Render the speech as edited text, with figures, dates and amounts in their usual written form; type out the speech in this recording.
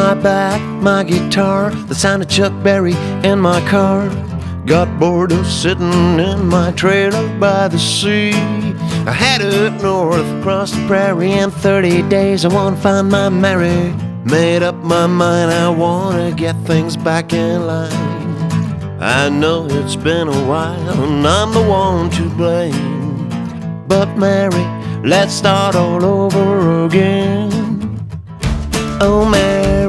my back, my guitar, the sound of Chuck Berry in my car. Got bored of sitting in my trailer by the sea. I headed north across the prairie. In 30 days I wanna find my Mary. Made up my mind, I wanna get things back in line. I know it's been a while and I'm the one to blame, but Mary, let's start all over again. Oh Mary,